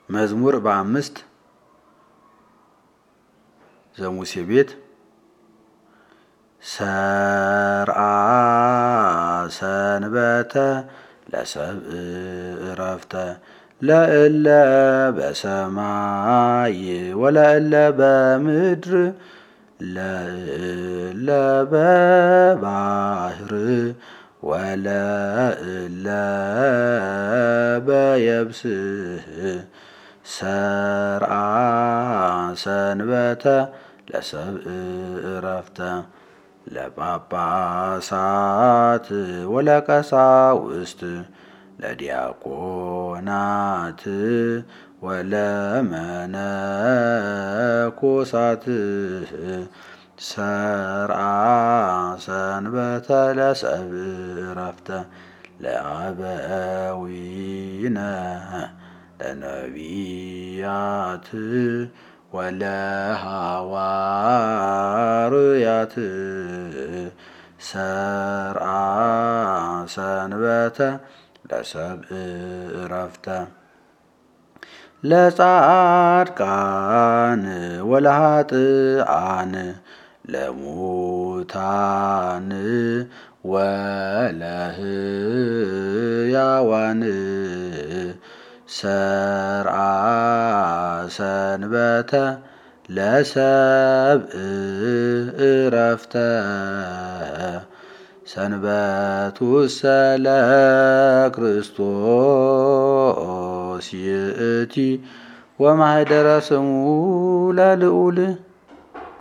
መዝሙር በአምስት ዘሙሴ ቤት ሰርአ ሰንበተ ለሰብእ ዕረፍተ ለእለ በሰማይ ወለእለ በምድር ለእለ በባህር ወለእለ በየብስ ሰርአ ሰንበተ ለሰብእ ዕረፍተ ለጳጳሳት ወለቀሳውስት ለዲያቆናት ወለመነኮሳት ሰርአ ሰንበተ ለሰብእ ዕረፍተ ለአበዊነ ለነቢያት ወለሐዋርያት ሰርአ ሰንበተ ለሰብእ ዕረፍተ ለጻድቃን ወለኃጥአን ለሙታን ወለሕያዋን ሰርአ ሰንበተ ለሰብእ ዕረፍተ ሰንበቱሰ ለክርስቶስ ይእቲ ወማኅደረ ስሙ ለልዑል